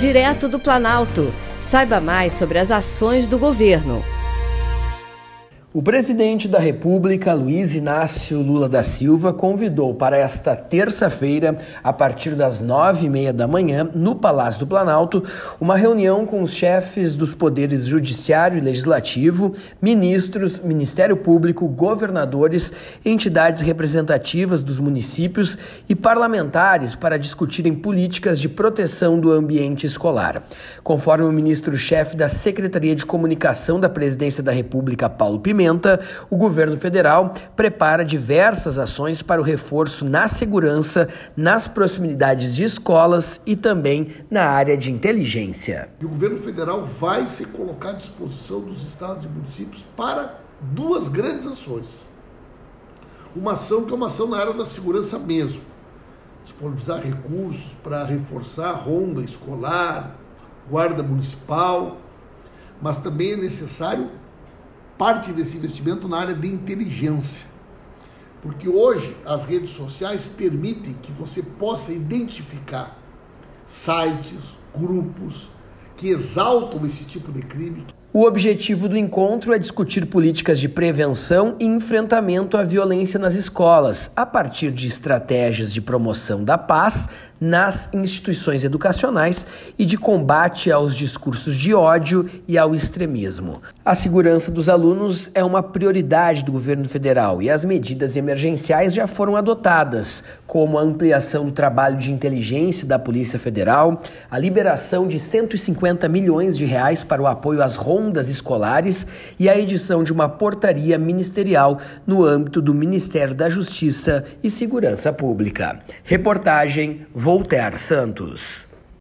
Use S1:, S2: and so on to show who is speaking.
S1: Direto do Planalto. Saiba mais sobre as ações do governo.
S2: O presidente da República, Luiz Inácio Lula da Silva, convidou para esta terça-feira, a partir das 9h30 da manhã, no Palácio do Planalto, uma reunião com os chefes dos poderes judiciário e legislativo, ministros, Ministério Público, governadores, entidades representativas dos municípios e parlamentares para discutirem políticas de proteção do ambiente escolar. Conforme o ministro-chefe da Secretaria de Comunicação da Presidência da República, Paulo Pimenta, o governo federal prepara diversas ações para o reforço na segurança, nas proximidades de escolas e também na área de inteligência.
S3: E o governo federal vai se colocar à disposição dos estados e municípios para duas grandes ações. Uma ação que é uma ação na área da segurança mesmo. Disponibilizar recursos para reforçar a ronda escolar, guarda municipal, mas também é necessário parte desse investimento na área de inteligência, porque hoje as redes sociais permitem que você possa identificar sites, grupos que exaltam esse tipo de crime.
S2: O objetivo do encontro é discutir políticas de prevenção e enfrentamento à violência nas escolas, a partir de estratégias de promoção da paz nas instituições educacionais e de combate aos discursos de ódio e ao extremismo. A segurança dos alunos é uma prioridade do governo federal e as medidas emergenciais já foram adotadas, como a ampliação do trabalho de inteligência da Polícia Federal, a liberação de R$150 milhões para o apoio às rondas escolares e a edição de uma portaria ministerial no âmbito do Ministério da Justiça e Segurança Pública. Reportagem Voltaire Santos.